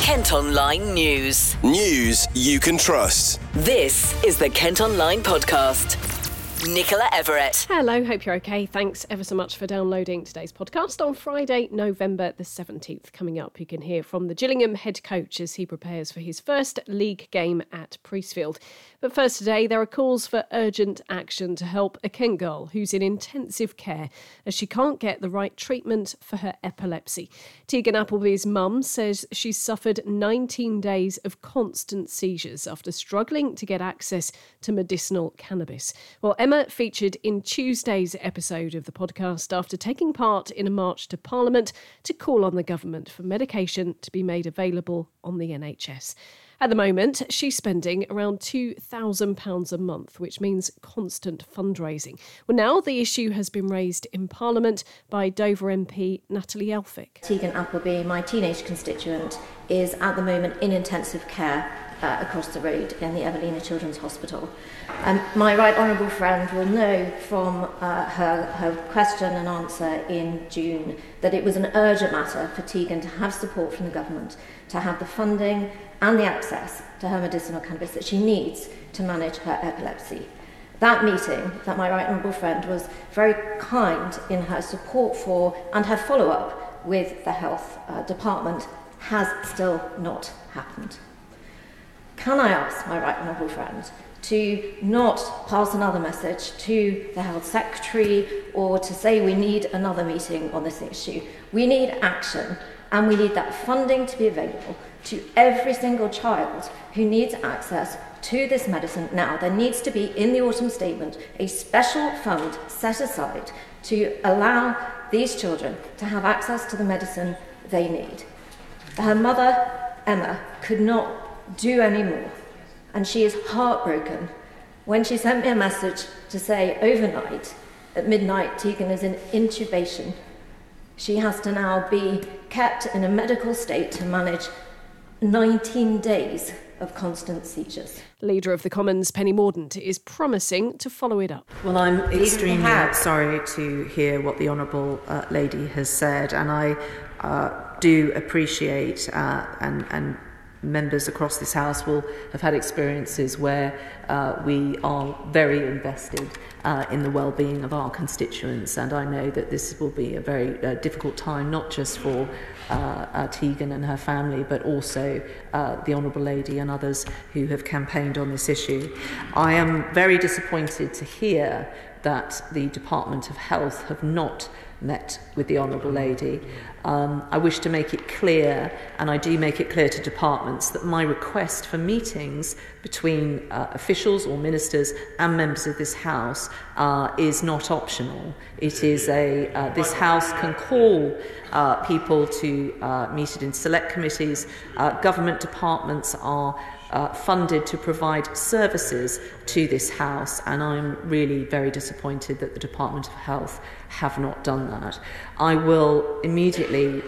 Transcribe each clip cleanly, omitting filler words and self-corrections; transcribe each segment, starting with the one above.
Kent Online News. News you can trust. This is the Kent Online Podcast. Nicola Everett. Hello, hope you're okay. Thanks ever so much for downloading today's podcast on Friday, November the 17th. Coming up, you can hear from the Gillingham head coach as he prepares for his first league game at Priestfield. But first today, there are calls for urgent action to help a Kent girl who's in intensive care as she can't get the right treatment for her epilepsy. Tegan Appleby's mum says she's suffered 19 days of constant seizures after struggling to get access to medicinal cannabis. Well, Emma featured in Tuesday's episode of the podcast after taking part in a march to Parliament to call on the government for medication to be made available on the NHS. At the moment, she's spending around £2,000 a month, which means constant fundraising. Well, now the issue has been raised in Parliament by Dover MP Natalie Elphicke. Tegan Appleby, my teenage constituent, is at the moment in intensive care across the road in the Evelina Children's Hospital. My right honourable friend will know from her question and answer in June that it was an urgent matter for Tegan to have support from the government, to have the funding and the access to her medicinal cannabis that she needs to manage her epilepsy. That meeting, that my right honourable friend was very kind in her support for and her follow-up with the health department, has still not happened. Can I ask my right honourable friend to not pass another message to the health secretary or to say we need another meeting on this issue? We need action, and we need that funding to be available to every single child who needs access to this medicine now. There needs to be, in the autumn statement, a special fund set aside to allow these children to have access to the medicine they need. Her mother, Emma, could not do any more, and she is heartbroken when she sent me a message to say overnight at midnight Tegan is in intubation. She has to now be kept in a medical state to manage 19 days of constant seizures. Leader of the Commons, Penny Mordaunt, is promising to follow it up. Well, I'm extremely sorry to hear what the Honourable Lady has said, and I do appreciate and members across this House will have had experiences where we are very invested in the well-being of our constituents, and I know that this will be a very difficult time, not just for Tegan and her family, but also the Honourable Lady and others who have campaigned on this issue. I am very disappointed to hear that the Department of Health have not met with the Honourable Lady. I wish to make it clear, and I do make it clear to departments, that my request for meetings between officials or ministers and members of this House is not optional. It is this House can call people to meet it in select committees. Government departments are funded to provide services to this House, and I'm really very disappointed that the Department of Health have not done that. I will immediately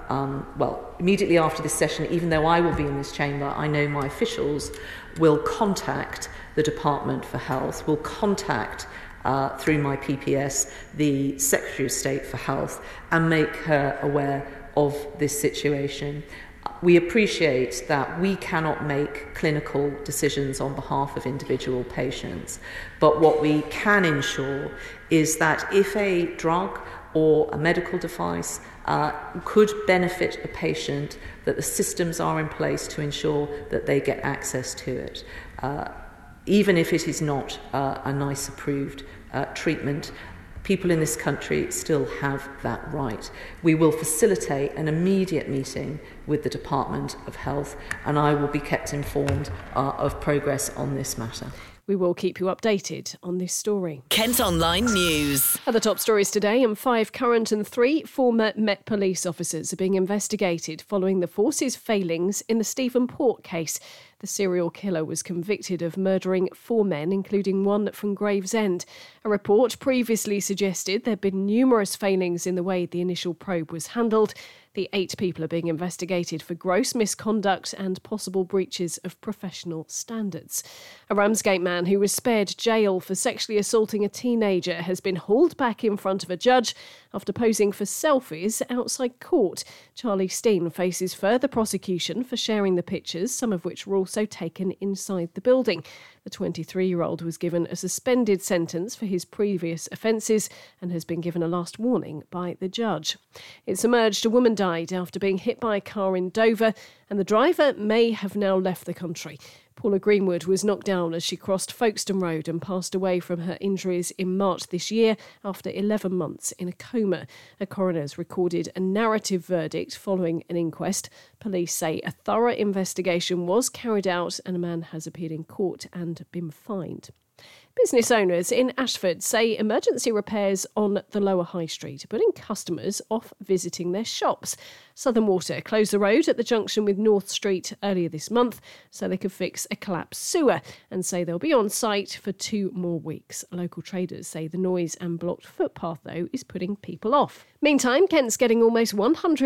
after this session, even though I will be in this chamber, I know my officials will contact the Department for Health, will contact through my PPS the Secretary of State for Health and make her aware of this situation. We appreciate that we cannot make clinical decisions on behalf of individual patients, but what we can ensure is that if a drug or a medical device could benefit a patient, that the systems are in place to ensure that they get access to it. Even if it is not a NICE approved treatment, people in this country still have that right. We will facilitate an immediate meeting with the Department of Health, and I will be kept informed of progress on this matter. We will keep you updated on this story. Kent Online News. Other top stories today, and 5 current and 3 former Met Police officers are being investigated following the force's failings in the Stephen Port case. The serial killer was convicted of murdering 4 men, including one from Gravesend. A report previously suggested there had been numerous failings in the way the initial probe was handled. The 8 people are being investigated for gross misconduct and possible breaches of professional standards. A Ramsgate man who was spared jail for sexually assaulting a teenager has been hauled back in front of a judge after posing for selfies outside court. Charlie Steen faces further prosecution for sharing the pictures, some of which were also taken inside the building. The 23-year-old was given a suspended sentence for his previous offences and has been given a last warning by the judge. It's emerged a woman died after being hit by a car in Dover, and the driver may have now left the country. Paula Greenwood was knocked down as she crossed Folkestone Road and passed away from her injuries in March this year after 11 months in a coma. A coroner's recorded a narrative verdict following an inquest. Police say a thorough investigation was carried out and a man has appeared in court and been fined. Business owners in Ashford say emergency repairs on the lower high street are putting customers off visiting their shops. Southern Water closed the road at the junction with North Street earlier this month so they could fix a collapsed sewer and say they'll be on site for 2 more weeks. Local traders say the noise and blocked footpath, though, is putting people off. Meantime, Kent's getting almost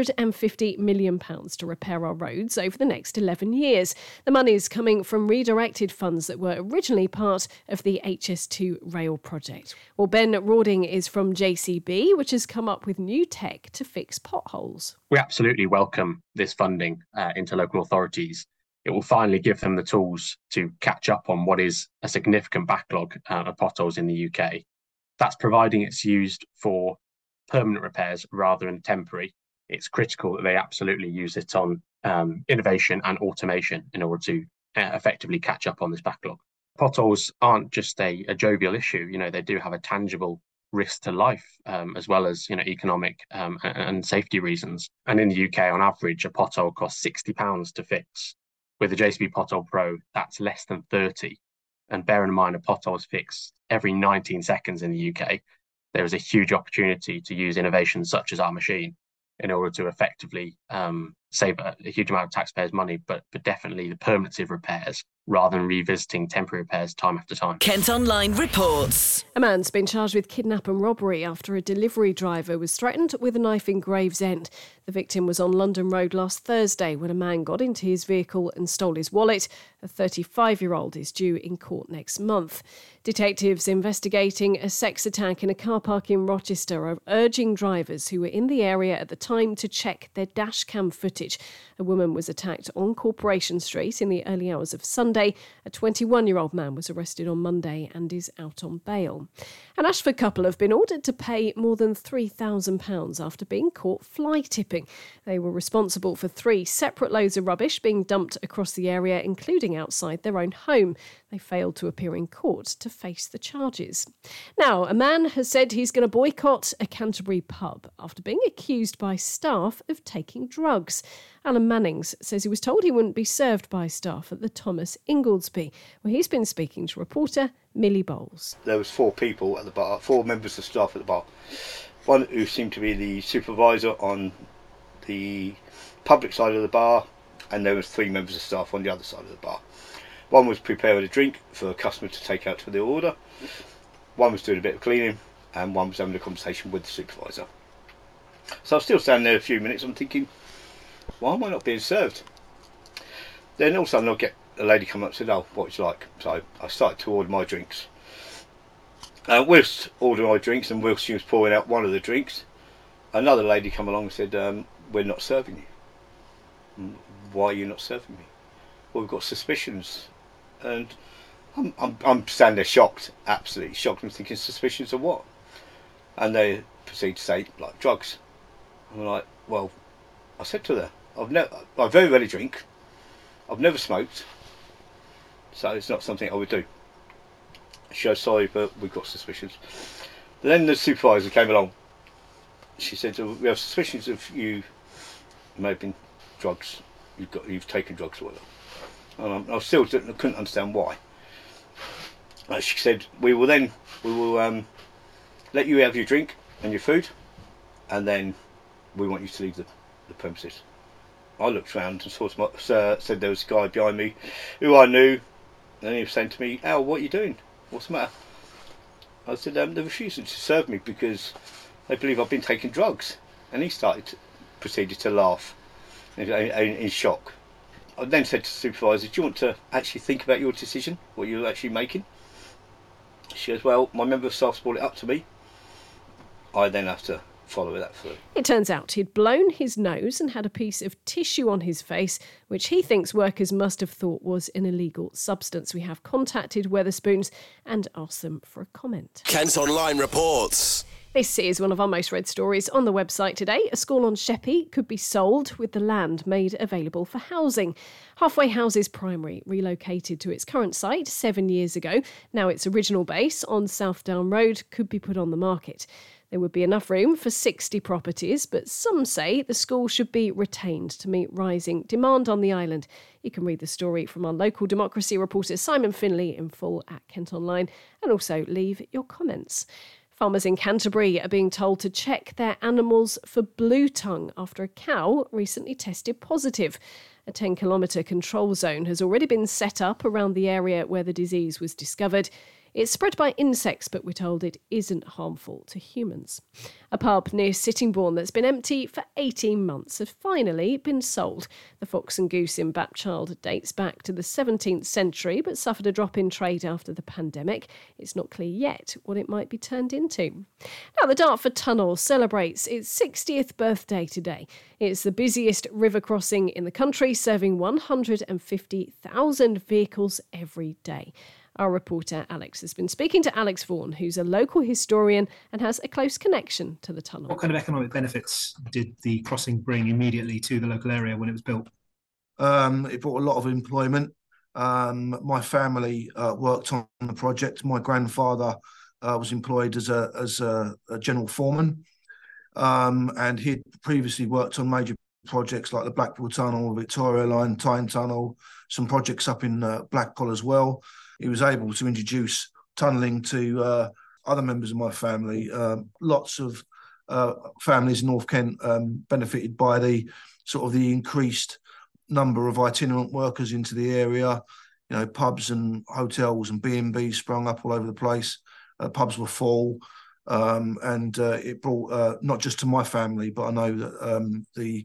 £150 million to repair our roads over the next 11 years. The money's coming from redirected funds that were originally part of the HS2 rail project. Well, Ben Rawding is from JCB, which has come up with new tech to fix potholes. We absolutely welcome this funding into local authorities. It will finally give them the tools to catch up on what is a significant backlog of potholes in the UK. That's providing it's used for permanent repairs rather than temporary. It's critical that they absolutely use it on innovation and automation in order to effectively catch up on this backlog. Potholes aren't just a jovial issue. They do have a tangible risk to life, as well as economic and safety reasons. And in the UK, on average, a pothole costs £60 to fix. With the JCB Pothole Pro, that's less than 30. And bear in mind, a pothole is fixed every 19 seconds in the UK. There is a huge opportunity to use innovations such as our machine in order to effectively save a huge amount of taxpayers' money, but definitely the permanency repairs rather than revisiting temporary repairs time after time. Kent Online reports. A man's been charged with kidnap and robbery after a delivery driver was threatened with a knife in Gravesend. The victim was on London Road last Thursday when a man got into his vehicle and stole his wallet. A 35-year-old is due in court next month. Detectives investigating a sex attack in a car park in Rochester are urging drivers who were in the area at the time to check their dash cam footage. A woman was attacked on Corporation Street in the early hours of Sunday. A 21-year-old man was arrested on Monday and is out on bail. An Ashford couple have been ordered to pay more than £3,000 after being caught fly tipping. They were responsible for 3 separate loads of rubbish being dumped across the area, including outside their own home. They failed to appear in court to face the charges. Now, a man has said he's going to boycott a Canterbury pub after being accused by staff of taking drugs. Alan Mannings says he was told he wouldn't be served by staff at the Thomas Ingoldsby, where he's been speaking to reporter Millie Bowles. There was 4 people at the bar, 4 members of staff at the bar. One who seemed to be the supervisor on the public side of the bar, and there was 3 members of staff on the other side of the bar. One was preparing a drink for a customer to take out to the order, one was doing a bit of cleaning, and one was having a conversation with the supervisor. So I was still standing there a few minutes, I'm thinking, why am I not being served? Then all of a sudden I'll get a lady come up and said, oh, what would you like? So I started to order my drinks. Whilst ordering my drinks and whilst she was pouring out one of the drinks, another lady come along and said, we're not serving you. Why are you not serving me? Well, we've got suspicions. And I'm standing there shocked, absolutely shocked. I'm thinking, suspicions of what? And they proceed to say, like, drugs. I'm like, well, I said to her, I very rarely drink, I've never smoked, so it's not something I would do. She goes, sorry, but we've got suspicions. Then the supervisor came along. She said, we have suspicions of you may have been drugs, you've taken drugs or whatever. And I still couldn't understand why. She said, we will let you have your drink and your food, and then we want you to leave the premises. I looked round and said there was a guy behind me who I knew, and he was saying to me, Al, what are you doing? What's the matter? I said, they're refusing to serve me because they believe I've been taking drugs. And he started proceeded to laugh in shock. I then said to the supervisor, do you want to actually think about your decision, what you're actually making? She goes, well, my member of staff's brought it up to me. I then have to follow that through. It turns out he'd blown his nose and had a piece of tissue on his face, which he thinks workers must have thought was an illegal substance. We have contacted Wetherspoons and asked them for a comment. Kent Online reports. This is one of our most read stories on the website today. A school on Sheppey could be sold with the land made available for housing. Halfway Houses Primary relocated to its current site 7 years ago. Now its original base on South Down Road could be put on the market. There would be enough room for 60 properties, but some say the school should be retained to meet rising demand on the island. You can read the story from our local democracy reporter Simon Finlay in full at Kent Online, and also leave your comments. Farmers in Canterbury are being told to check their animals for blue tongue after a cow recently tested positive. A 10-kilometre control zone has already been set up around the area where the disease was discovered. It's spread by insects, but we're told it isn't harmful to humans. A pub near Sittingbourne that's been empty for 18 months has finally been sold. The Fox and Goose in Bapchild dates back to the 17th century, but suffered a drop in trade after the pandemic. It's not clear yet what it might be turned into. Now, the Dartford Tunnel celebrates its 60th birthday today. It's the busiest river crossing in the country, serving 150,000 vehicles every day. Our reporter Alex has been speaking to Alex Vaughan, who's a local historian and has a close connection to the tunnel. What kind of economic benefits did the crossing bring immediately to the local area when it was built? It brought a lot of employment. My family worked on the project. My grandfather was employed as a general foreman, and he'd previously worked on major projects like the Blackpool Tunnel, Victoria Line, Tyne Tunnel, some projects up in Blackpool as well. He was able to introduce tunnelling to other members of my family. Lots of families in North Kent benefited by the increased number of itinerant workers into the area. You know, pubs and hotels and B&Bs sprung up all over the place. Pubs were full, and it brought not just to my family, but I know that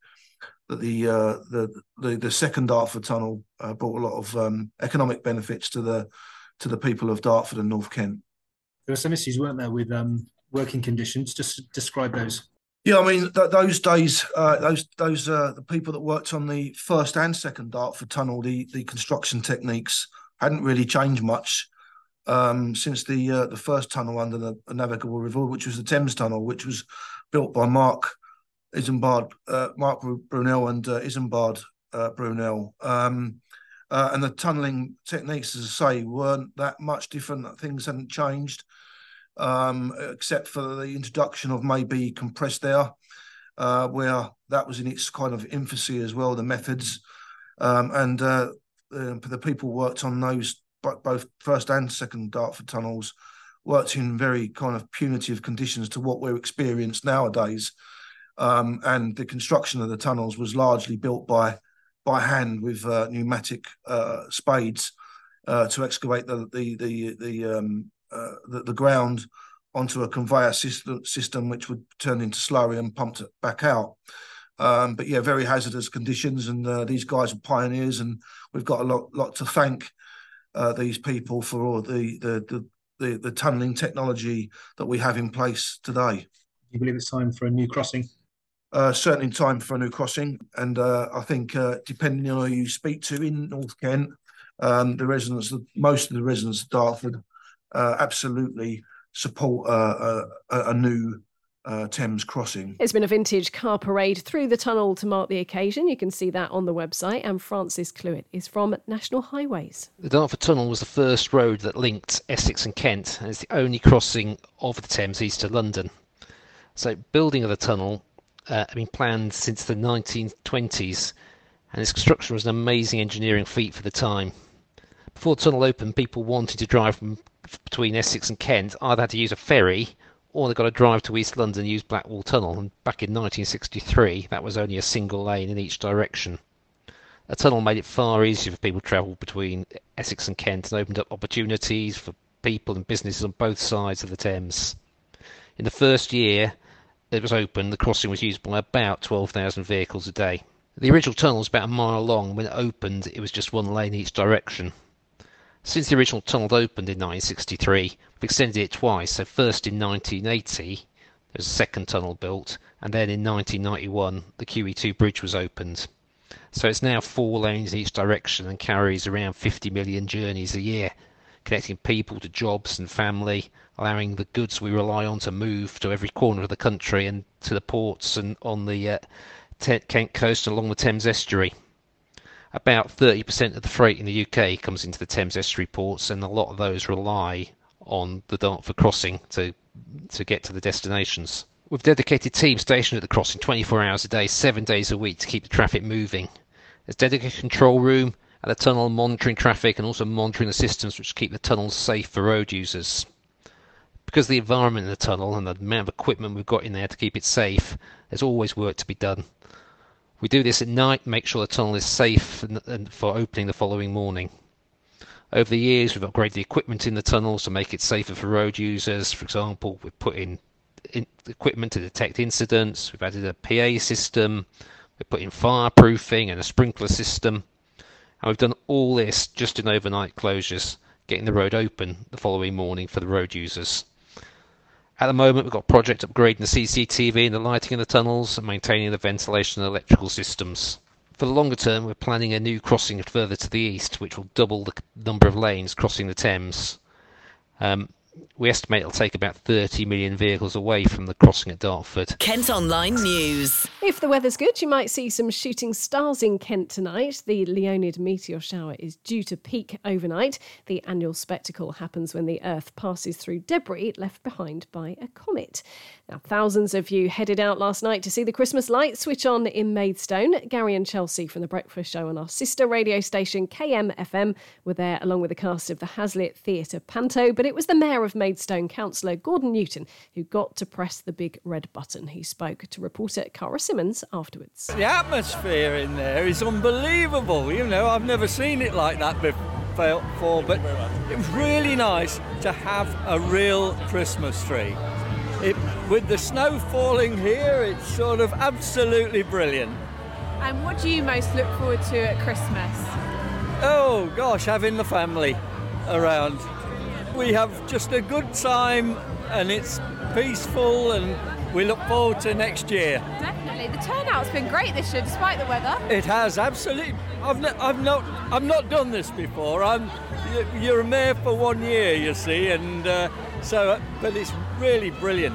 the second Dartford Tunnel brought a lot of economic benefits to the people of Dartford and North Kent. There were some issues, weren't there, with working conditions? Just describe those. Yeah, I mean those days, the people that worked on the first and second Dartford Tunnel, the construction techniques hadn't really changed much since the first tunnel under the navigable river, which was the Thames Tunnel, which was built by Mark Brunel and Isambard Brunel. And the tunnelling techniques, as I say, weren't that much different. Things hadn't changed, except for the introduction of maybe compressed air, where that was in its kind of infancy as well, the methods. And the people worked on those, both first and second Dartford tunnels, worked in very kind of punitive conditions to what we're experienced nowadays. And the construction of the tunnels was largely built by hand with pneumatic spades to excavate the ground onto a conveyor system, which would turn into slurry and pumped it back out. But yeah, very hazardous conditions, and these guys are pioneers, and we've got a lot to thank these people for all the tunnelling technology that we have in place today. Do you believe it's time for a new crossing? Certainly time for a new crossing, and I think depending on who you speak to in North Kent, most of the residents of Dartford absolutely support a new Thames crossing. There's been a vintage car parade through the tunnel to mark the occasion. You can see that on the website, and Francis Cluett is from National Highways. The Dartford Tunnel was the first road that linked Essex and Kent, and it's the only crossing of the Thames east of London. So building of the tunnel had been planned since the 1920s, and its construction was an amazing engineering feat for the time. Before the tunnel opened, people wanting to drive between Essex and Kent either had to use a ferry or they got to drive to East London and use Blackwall Tunnel, and back in 1963 that was only a single lane in each direction. A tunnel made it far easier for people to travel between Essex and Kent and opened up opportunities for people and businesses on both sides of the Thames. In the first year, it was open, the crossing was used by about 12,000 vehicles a day. The original tunnel was about a mile long. When it opened, it was just one lane each direction. Since the original tunnel opened in 1963, we've extended it twice. So first in 1980, there was a second tunnel built, and then in 1991, the QE2 bridge was opened. So it's now 4 lanes in each direction and carries around 50 million journeys a year, connecting people to jobs and family, allowing the goods we rely on to move to every corner of the country and to the ports and on the Kent coast and along the Thames estuary. About 30% of the freight in the UK comes into the Thames estuary ports, and a lot of those rely on the Dartford crossing to get to the destinations. We've dedicated teams stationed at the crossing 24 hours a day, 7 days a week to keep the traffic moving. There's dedicated control room at the tunnel, monitoring traffic and also monitoring the systems which keep the tunnels safe for road users. Because of the environment in the tunnel and the amount of equipment we've got in there to keep it safe, there's always work to be done. We do this at night, make sure the tunnel is safe and for opening the following morning. Over the years, we've upgraded the equipment in the tunnels to make it safer for road users. For example, we've put in equipment to detect incidents, we've added a PA system, we've put in fireproofing and a sprinkler system, and we've done all this just in overnight closures, getting the road open the following morning for the road users. At the moment, we've got a project upgrading the CCTV and the lighting in the tunnels and maintaining the ventilation and electrical systems. For the longer term, we're planning a new crossing further to the east, which will double the number of lanes crossing the Thames. We estimate it'll take about 30 million vehicles away from the crossing at Dartford. Kent Online News. If the weather's good, you might see some shooting stars in Kent tonight. The Leonid meteor shower is due to peak overnight. The annual spectacle happens when the Earth passes through debris left behind by a comet. Now, thousands of you headed out last night to see the Christmas lights switch on in Maidstone. Gary and Chelsea from The Breakfast Show on our sister radio station KMFM were there along with the cast of the Hazlitt Theatre Panto, but it was the Mayor of Maidstone, Councillor Gordon Newton, who got to press the big red button. He spoke to reporter Cara Simmons afterwards. The atmosphere in there is unbelievable. You know, I've never seen it like that before, but it was really nice to have a real Christmas tree. With the snow falling here, it's sort of absolutely brilliant. And what do you most look forward to at Christmas? Oh gosh, having the family around. We have just a good time and it's peaceful, and we look forward to next year. Definitely. The turnout's been great this year despite the weather. It has, absolutely. I've not done this before. You're a mayor for 1 year, you see, and but it's really brilliant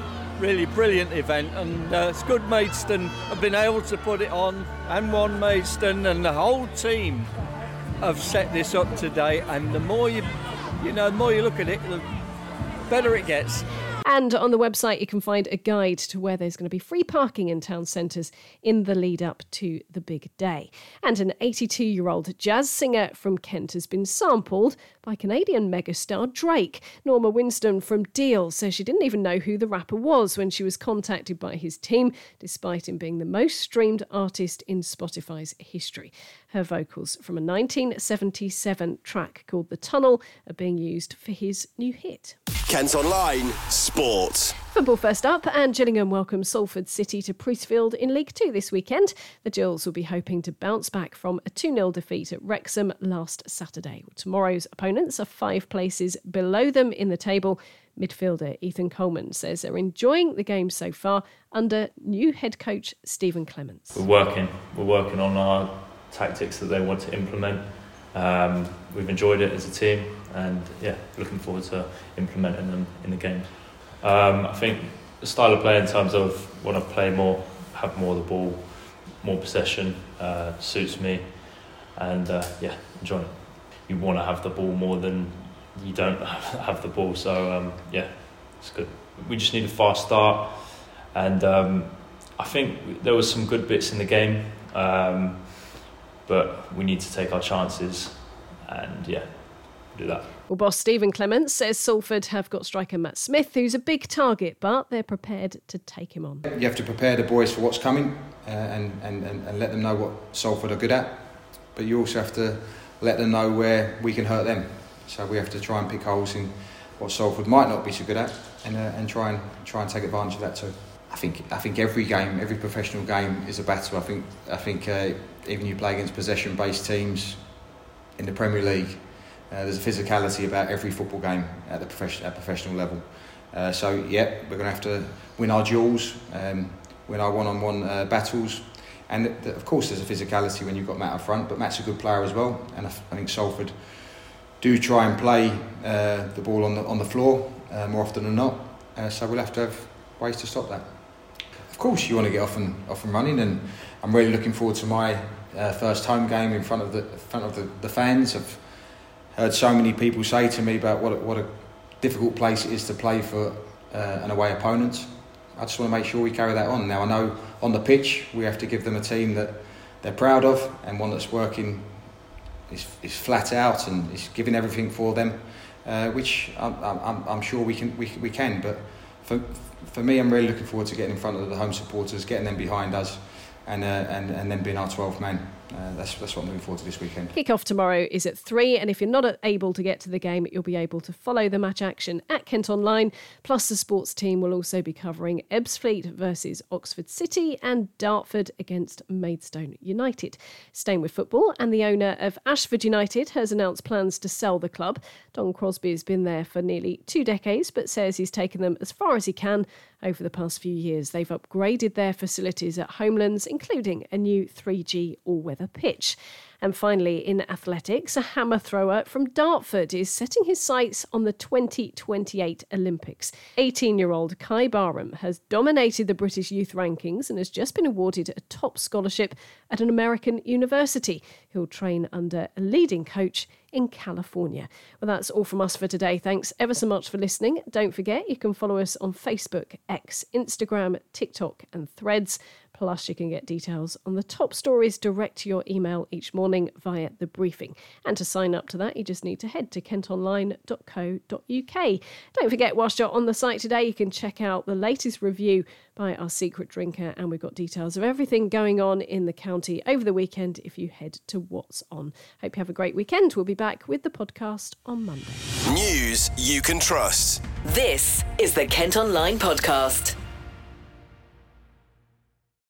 event, and it's good Maidstone have been able to put it on, and One Maidstone and the whole team have set this up today, and the more you look at it, the better it gets. And on the website, you can find a guide to where there's going to be free parking in town centres in the lead up to the big day. And an 82-year-old jazz singer from Kent has been sampled by Canadian megastar Drake. Norma Winston from Deal says she didn't even know who the rapper was when she was contacted by his team, despite him being the most streamed artist in Spotify's history. Her vocals from a 1977 track called The Tunnel are being used for his new hit. Kent Online Sport. Football first up, and Gillingham welcomes Salford City to Priestfield in League Two this weekend. The Gills will be hoping to bounce back from a 2-0 defeat at Wrexham last Saturday. Tomorrow's opponents are 5 places below them in the table. Midfielder Ethan Coleman says they're enjoying the game so far under new head coach Stephen Clements. We're working on our tactics that they want to implement. We've enjoyed it as a team, and looking forward to implementing them in the game. I think the style of play in terms of want to play more, have more of the ball, more possession, suits me, and enjoy it. You want to have the ball more than you don't have the ball, so it's good. We just need a fast start, and I think there was some good bits in the game, but we need to take our chances and do that. Well, boss Stephen Clements says Salford have got striker Matt Smith, who's a big target, but they're prepared to take him on. You have to prepare the boys for what's coming and let them know what Salford are good at, but you also have to let them know where we can hurt them. So we have to try and pick holes in what Salford might not be so good at, and try and take advantage of that too. I think every game, every professional game is a battle. I think even you play against possession-based teams in the Premier League, there's a physicality about every football game at the professional level. So we're going to have to win our duels, win our one-on-one battles, and of course there's a physicality when you've got Matt up front. But Matt's a good player as well, and I think Salford do try and play the ball on the floor more often than not. So we'll have to have ways to stop that. Of course, you want to get off and running, and I'm really looking forward to my first home game in front of the fans. I've heard so many people say to me about what a difficult place it is to play for an away opponent. I just want to make sure we carry that on. Now, I know on the pitch we have to give them a team that they're proud of, and one that's working is flat out and is giving everything for them, which I'm sure we can. But for me, I'm really looking forward to getting in front of the home supporters, getting them behind us, and then being our 12th man. That's what I'm looking forward to this weekend. Kick-off tomorrow is at 3, and if you're not able to get to the game, you'll be able to follow the match action at Kent Online. Plus, the sports team will also be covering Ebbsfleet versus Oxford City and Dartford against Maidstone United. Staying with football, and the owner of Ashford United has announced plans to sell the club. Don Crosby has been there for nearly 2 decades, but says he's taken them as far as he can over the past few years. They've upgraded their facilities at Homelands, including a new 3G all-weather pitch. And finally, in athletics, a hammer thrower from Dartford is setting his sights on the 2028 Olympics. 18-year-old Kai Barham has dominated the British youth rankings and has just been awarded a top scholarship at an American university. He'll train under a leading coach in California. Well, that's all from us for today. Thanks ever so much for listening. Don't forget, you can follow us on Facebook, X, Instagram, TikTok and Threads. Plus, you can get details on the top stories direct to your email each morning via The Briefing. And to sign up to that, you just need to head to kentonline.co.uk. Don't forget, whilst you're on the site today, you can check out the latest review by our secret drinker, and we've got details of everything going on in the county over the weekend if you head to What's On. Hope you have a great weekend. We'll be back with the podcast on Monday. News you can trust. This is the Kent Online Podcast.